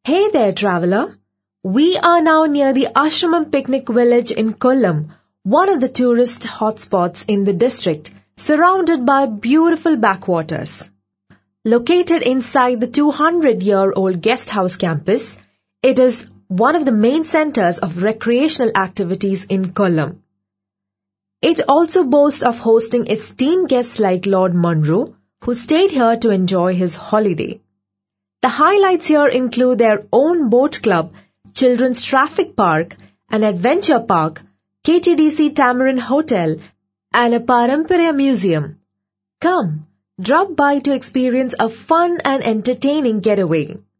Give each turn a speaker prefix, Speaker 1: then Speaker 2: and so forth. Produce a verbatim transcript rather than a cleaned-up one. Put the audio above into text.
Speaker 1: Hey there, traveler. We are now near the Ashramam Picnic Village in Kollam, one of the tourist hotspots in the district, surrounded by beautiful backwaters. Located inside the two hundred year old guest house campus, it is one of the main centers of recreational activities in Kollam. It also boasts of hosting esteemed guests like Lord Monroe, who stayed here to enjoy his holiday. The highlights here include their own boat club, children's traffic park, an adventure park, K T D C Tamarin Hotel, and a Paramparya museum. Come, drop by to experience a fun and entertaining getaway.